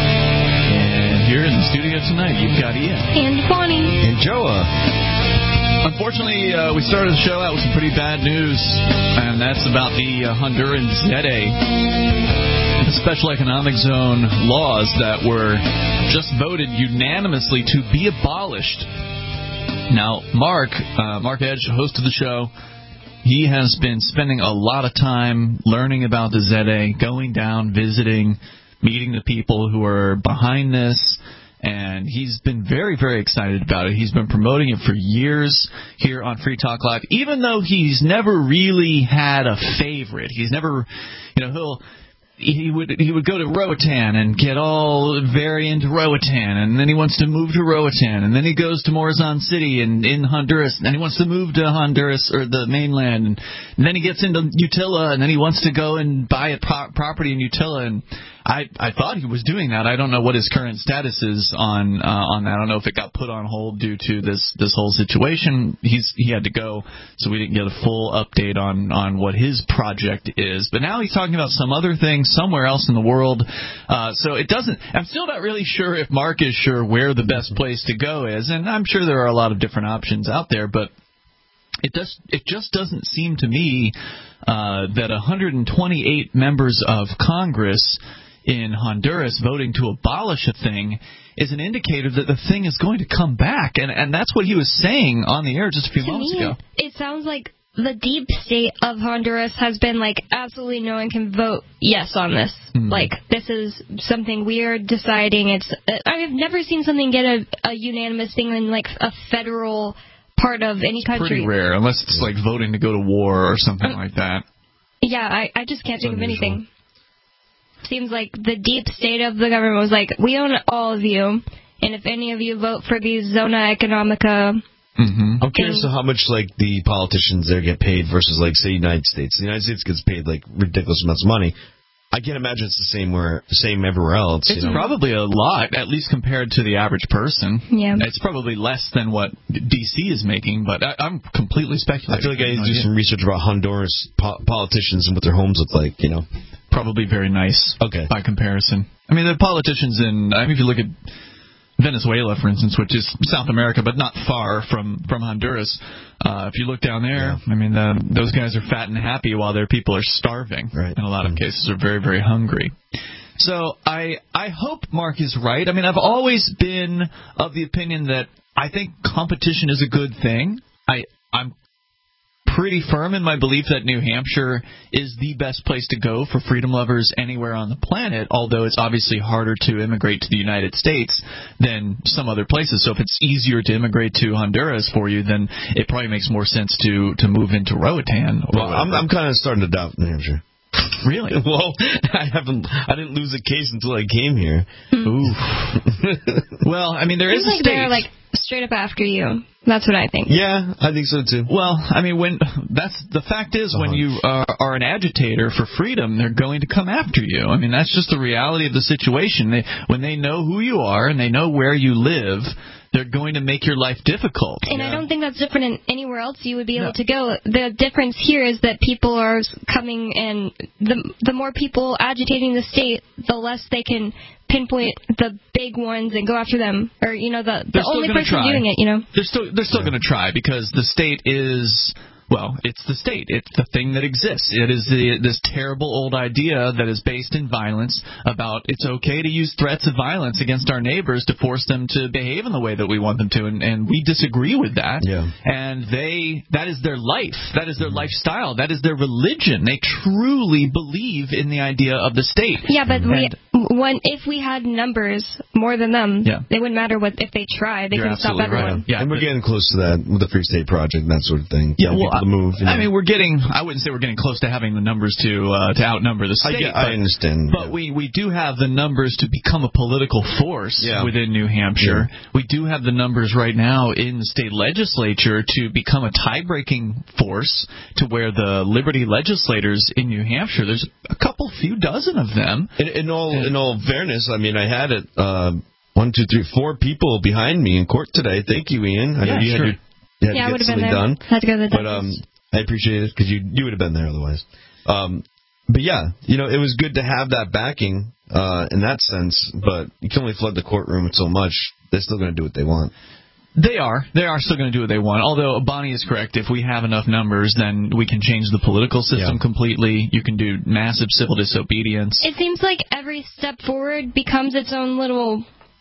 And here in the studio tonight, you've got Ian. And Bonnie. And Joa. Unfortunately, uh, we started the show out with some pretty bad news, and that's about the uh, Honduran Z E D A. The Special Economic Zone laws that were just voted unanimously to be abolished. Now, Mark, uh, Mark Edge, host of the show, he has been spending a lot of time learning about the Z E D A, going down, visiting, meeting the people who are behind this, and he's been very, very excited about it. He's been promoting it for years here on Free Talk Live, even though he's never really had a favorite. He's never, you know, he'll... He would he would go to Roatan and get all very into Roatan, and then he wants to move to Roatan, and then he goes to Morazan City and in Honduras, and then he wants to move to Honduras or the mainland, and, and then he gets into Utila, and then he wants to go and buy a pro- property in Utila, and I I thought he was doing that. I don't know what his current status is on uh, on that. I don't know if it got put on hold due to this this whole situation. He's he had to go, so we didn't get a full update on on what his project is. But now he's talking about some other things somewhere else in the world. Uh, so it doesn't. I'm still not really sure if Mark is sure where the best place to go is, and I'm sure there are a lot of different options out there, but it does it just doesn't seem to me uh, that one hundred twenty-eight members of Congress in Honduras voting to abolish a thing is an indicator that the thing is going to come back. And, and that's what he was saying on the air just a few to moments me, ago. It sounds like the deep state of Honduras has been like, absolutely no one can vote yes on this. Mm. Like, this is something we're deciding. It's I've never seen something get a, a unanimous thing in, like, a federal part of any it's country. Pretty rare, unless it's, like, voting to go to war or something um, like that. Yeah, I, I just can't it's think unusual. of anything. Seems like the deep state of the government was like, we own all of you, and if any of you vote for these Zona Economica... Mm-hmm. I'm curious to how much, like, the politicians there get paid versus, like, say, United States. The United States gets paid, like, ridiculous amounts of money. I can't imagine it's the same where same everywhere else. It's you know? probably a lot, at least compared to the average person. Yeah. It's probably less than what D C is making, but I, I'm completely speculating. I feel like I need to do some research about Honduras po- politicians and what their homes look like, you know. Probably very nice okay. by comparison. I mean, the politicians in, I mean, if you look at Venezuela, for instance, which is South America, but not far from, from Honduras. Uh, if you look down there, yeah. I mean, the, those guys are fat and happy while their people are starving. Right. In a lot of cases, are very, very hungry. So I I hope Mark is right. I mean, I've always been of the opinion that I think competition is a good thing. I I'm pretty firm in my belief that New Hampshire is the best place to go for freedom lovers anywhere on the planet, although it's obviously harder to immigrate to the United States than some other places. So if it's easier to immigrate to Honduras for you, then it probably makes more sense to, to move into Roatan. Or well, I'm, I'm kind of starting to doubt New Hampshire. Really? Well, I haven't. I didn't lose a case until I came here. Ooh. Well, I mean, there Seems is a like state. They're like straight up after you. That's what I think. Yeah, I think so too. Well, I mean, when that's the fact is, when you are, are an agitator for freedom, they're going to come after you. I mean, that's just the reality of the situation. They, when they know who you are and they know where you live, they're going to make your life difficult. And yeah. I don't think that's different in anywhere else you would be able no. to go. The difference here is that people are coming, and the the more people agitating the state, the less they can pinpoint the big ones and go after them. Or, you know, the, the only person try. doing it, you know. They're still, they're still yeah. going to try because the state is... Well, it's the state. It's the thing that exists. It is the, this terrible old idea that is based in violence about it's okay to use threats of violence against our neighbors to force them to behave in the way that we want them to, and, and we disagree with that. Yeah. And they that is their life. That is their lifestyle. That is their religion. They truly believe in the idea of the state. Yeah, but and, we, when if we had numbers more than them, yeah. it wouldn't matter what if they try. They You're can stop everyone. Right. Yeah, and we're getting close to that with the Free State Project and that sort of thing. Yeah, well, to move, you know. I mean, we're getting, I wouldn't say we're getting close to having the numbers to uh, to outnumber the state. I, get, but, I understand. But yeah. we, we do have the numbers to become a political force yeah. within New Hampshire. Yeah. We do have the numbers right now in the state legislature to become a tie-breaking force to where the Liberty legislators in New Hampshire, there's a couple, few dozen of them. In, in all in all fairness, I mean, I had it, uh, one, two, three, four people behind me in court today. Thank you, Ian. I yeah, know you sure. had your You had yeah, to I get would have been there. done. Had to go to the But um, I appreciate it because you you would have been there otherwise. Um, but yeah, you know, it was good to have that backing uh, in that sense. But you can only flood the courtroom with so much. They're still going to do what they want. They are. They are still going to do what they want. Although Bonnie is correct. If we have enough numbers, then we can change the political system yeah. completely. You can do massive civil disobedience. It seems like every step forward becomes its own little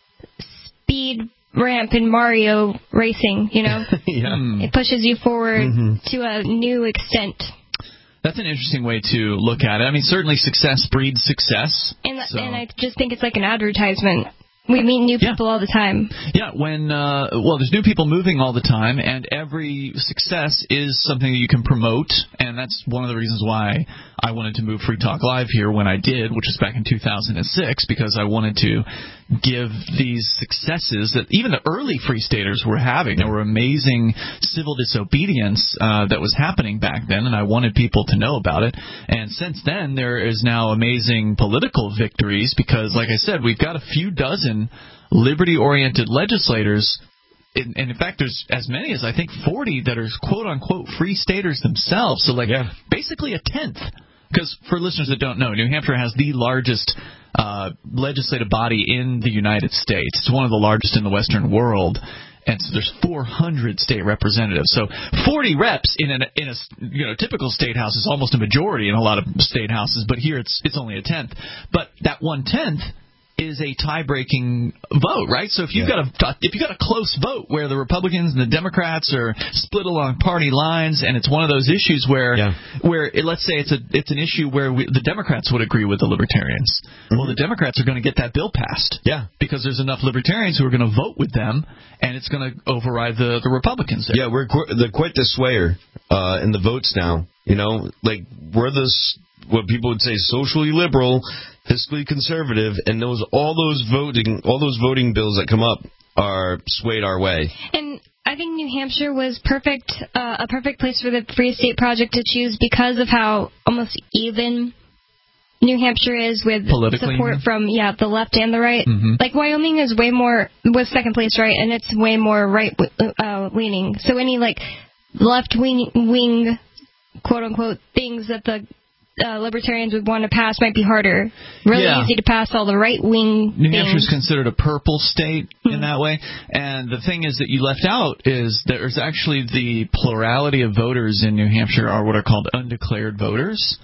speed ramp in Mario racing, you know? yeah. It pushes you forward mm-hmm. to a new extent. That's an interesting way to look at it. I mean, certainly success breeds success. And, so. and I just think it's like an advertisement. We meet new people yeah. all the time. Yeah, when, uh, well, there's new people moving all the time, and every success is something that you can promote, and that's one of the reasons why I wanted to move Free Talk Live here when I did, which was back in two thousand six, because I wanted to give these successes that even the early Free Staters were having. There were amazing civil disobedience uh, that was happening back then, and I wanted people to know about it. And since then, there is now amazing political victories because, like I said, we've got a few dozen liberty-oriented legislators, and in fact, there's as many as I think forty that are quote-unquote Free Staters themselves, so like yeah. basically a tenth. Because for listeners that don't know, New Hampshire has the largest uh, legislative body in the United States. It's one of the largest in the Western world. And so there's four hundred state representatives. So forty reps in a in a you know typical state house is almost a majority in a lot of state houses, but here it's it's only a tenth. But that one tenth is a tie-breaking vote, right? So if you've yeah. got a if you got a close vote where the Republicans and the Democrats are split along party lines, and it's one of those issues where yeah. where it, let's say it's a it's an issue where we, the Democrats would agree with the Libertarians. Mm-hmm. Well, the Democrats are going to get that bill passed, yeah, because there's enough Libertarians who are going to vote with them, and it's going to override the the Republicans there. Yeah, we're qu- the quite the swayer uh, in the votes now. You know, like we're this what people would say socially liberal, fiscally conservative, and those all those voting all those voting bills that come up are swayed our way. And I think New Hampshire was perfect, uh, a perfect place for the Free State Project to choose because of how almost even New Hampshire is with support from yeah the left and the right. Mm-hmm. Like Wyoming is way more was second place, right, and it's way more right uh, leaning. So any like left wing wing quote unquote things that the uh, libertarians would want to pass might be harder. Really yeah. easy to pass all the right-wing New things. Hampshire's considered a purple state in that way. And the thing is that you left out is there's actually the plurality of voters in New Hampshire are what are called undeclared voters.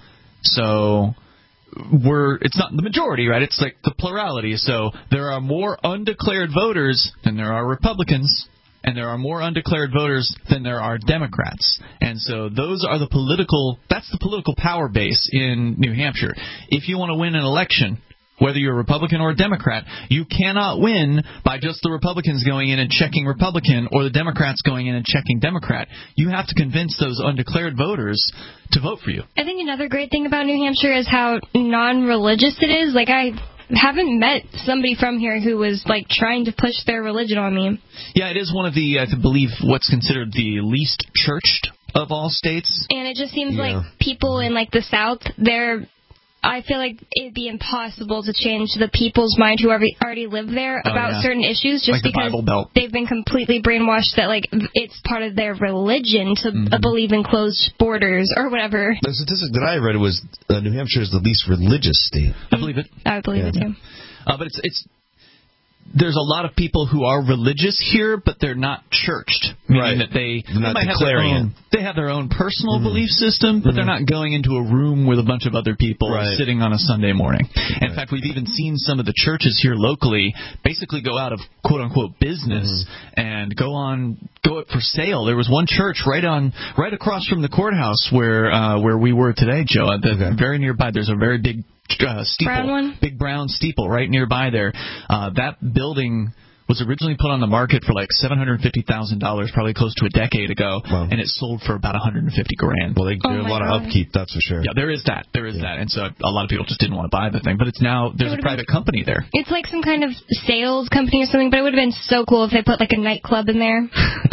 So we're it's not the majority, right? It's like the plurality. So there are more undeclared voters than there are Republicans. And there are more undeclared voters than there are Democrats. And so those are the political, that's the political power base in New Hampshire. If you want to win an election, whether you're a Republican or a Democrat, you cannot win by just the Republicans going in and checking Republican or the Democrats going in and checking Democrat. You have to convince those undeclared voters to vote for you. I think another great thing about New Hampshire is how non-religious it is. Like, I haven't met somebody from here who was, like, trying to push their religion on me. Yeah, it is one of the, I believe, what's considered the least churched of all states. And it just seems yeah. like people in, like, the South, they're... I feel like it'd be impossible to change the people's mind who already, already live there oh, about yeah. certain issues just like the because Bible Belt. They've been completely brainwashed that, like, it's part of their religion to mm-hmm. believe in closed borders or whatever. The statistic that I read was uh, New Hampshire is the least religious state. I believe it. I would believe yeah. it, too. Uh, but it's it's there's a lot of people who are religious here, but they're not churched, meaning right. that they, they might have their own, it. they have their own personal mm-hmm. belief system, but mm-hmm. they're not going into a room with a bunch of other people right. sitting on a Sunday morning. And right. in fact, we've even seen some of the churches here locally basically go out of quote unquote business mm-hmm. and go on go up for sale. There was one church right on right across from the courthouse where uh, where we were today, Joe. The, okay. Very nearby, there's a very big uh, steeple, brown one? big brown steeple right nearby there. Uh, that building was originally put on the market for like seven hundred fifty thousand dollars, probably close to a decade ago, wow. and it sold for about one hundred fifty grand. Well, they oh do a lot God. of upkeep, that's for sure. Yeah, there is that. There is yeah. that. And so a lot of people just didn't want to buy the thing. But it's now, there's a private been, company there. It's like some kind of sales company or something, but it would have been so cool if they put like a nightclub in there.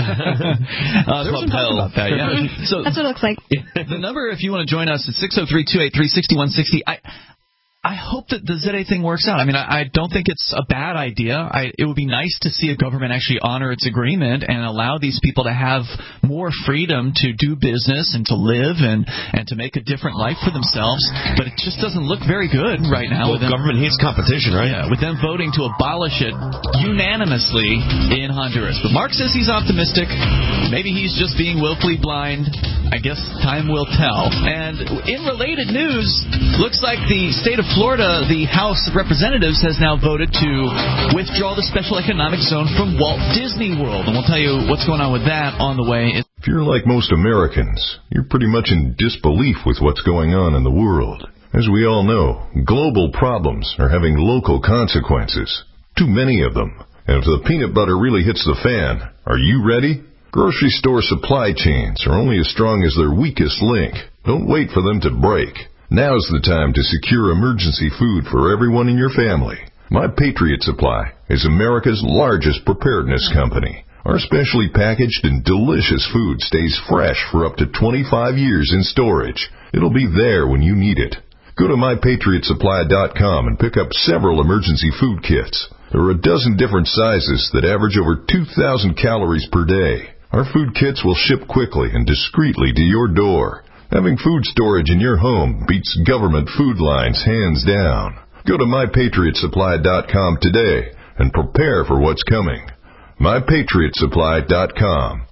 uh, there was some talk about that, yeah. So that's what it looks like. The number, if you want to join us, is six oh three, two eight three, six one six oh. I... I hope that the Z A thing works out. I mean, I, I don't think it's a bad idea. I, it would be nice to see a government actually honor its agreement and allow these people to have more freedom to do business and to live and, and to make a different life for themselves. But it just doesn't look very good right now. Well, with them, government hates competition, right? Yeah, with them voting to abolish it unanimously in Honduras. But Mark says he's optimistic. Maybe he's just being willfully blind. I guess time will tell. And in related news, looks like the state of Florida, the House of Representatives has now voted to withdraw the special economic zone from Walt Disney World. And we'll tell you what's going on with that on the way. If you're like most Americans, you're pretty much in disbelief with what's going on in the world. As we all know, global problems are having local consequences. Too many of them. And if the peanut butter really hits the fan, are you ready? Grocery store supply chains are only as strong as their weakest link. Don't wait for them to break. Now's the time to secure emergency food for everyone in your family. My Patriot Supply is America's largest preparedness company. Our specially packaged and delicious food stays fresh for up to twenty-five years in storage. It'll be there when you need it. Go to my patriot supply dot com and pick up several emergency food kits. There are a dozen different sizes that average over two thousand calories per day. Our food kits will ship quickly and discreetly to your door. Having food storage in your home beats government food lines hands down. Go to my patriot supply dot com today and prepare for what's coming. my patriot supply dot com.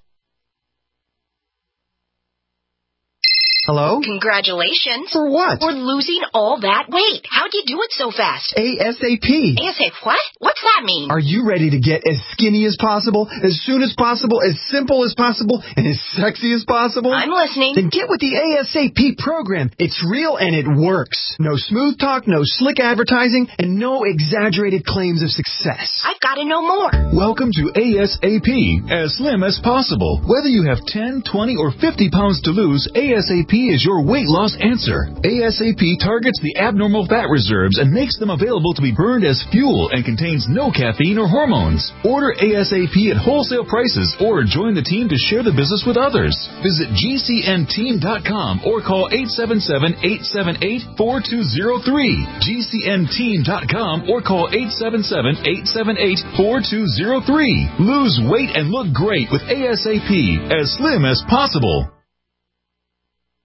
Hello? Congratulations. For what? For losing all that weight. How'd you do it so fast? ASAP. ASAP what? What's that mean? Are you ready to get as skinny as possible, as soon as possible, as simple as possible, and as sexy as possible? I'm listening. Then get with the ASAP program. It's real and it works. No smooth talk, no slick advertising, and no exaggerated claims of success. I've got to know more. Welcome to ASAP, as slim as possible. Whether you have ten, twenty, or fifty pounds to lose, ASAP is your weight loss answer. ASAP targets the abnormal fat reserves and makes them available to be burned as fuel and contains no caffeine or hormones. Order ASAP at wholesale prices or join the team to share the business with others. Visit G C N team dot com or call eight seven seven, eight seven eight, four two zero three. G C N team dot com or call eight seven seven, eight seven eight, four two zero three. Lose weight and look great with ASAP, as slim as possible.